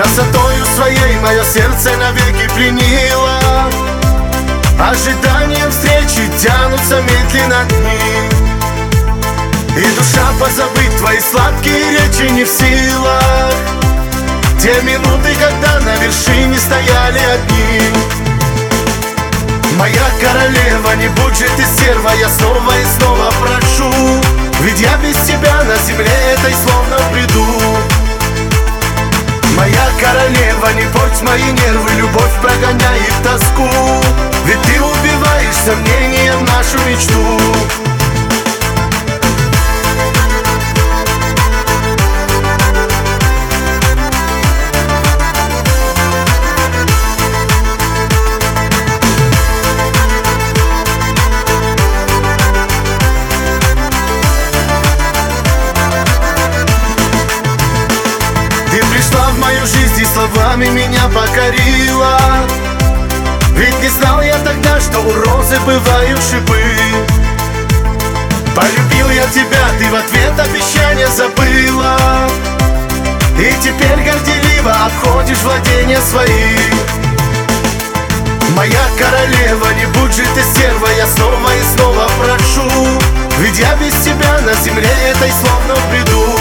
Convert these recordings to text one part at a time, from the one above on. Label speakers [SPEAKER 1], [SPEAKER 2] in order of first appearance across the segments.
[SPEAKER 1] Красотою своей мое сердце навеки пленило. Ожиданием встречи тянутся медленно дни, и душа позабыть твои сладкие речи не в силах. Те минуты, когда на вершине стояли одни. Моя королева, не будь же ты стерва, я снова и снова прошу, ведь я без тебя на земле этой словно бреду. Моя королева, не порть мои нервы, любовь прогоняет тоску, ведь ты убиваешь сомнением нашу мечту. В мою жизнь и словами меня покорила, ведь не знал я тогда, что у розы бывают шипы. Полюбил я тебя, ты в ответ обещания забыла, и теперь горделиво обходишь владения свои. Моя королева, не будь же ты стерва, я снова и снова прошу, ведь я без тебя на земле этой словно в бреду.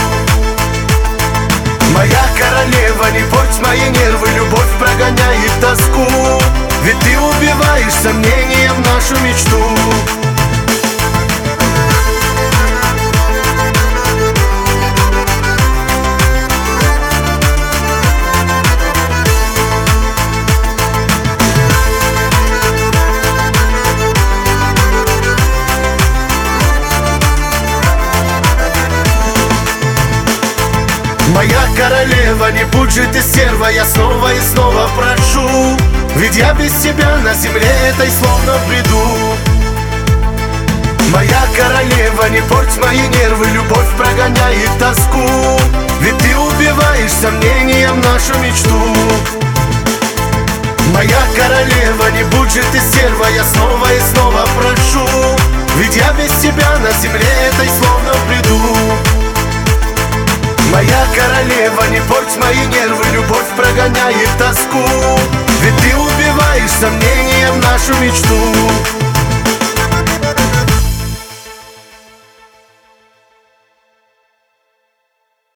[SPEAKER 1] Моя королева, не порть мои нервы, любовь прогоняет тоску, ведь ты убиваешь сомнением нашу мечту. Моя королева, не будь же ты стерва, я снова и снова прошу, ведь я без тебя на земле этой словно в бреду. Моя королева, не порть мои нервы, любовь прогоняет тоску, ведь ты убиваешь сомнением нашу мечту. Моя королева, не будь же ты стерва, я снова и снова прошу, ведь я без тебя на земле этой словно в бреду. Моя королева, не порть мои нервы, любовь прогоняет тоску, ведь ты убиваешь сомнением нашу мечту.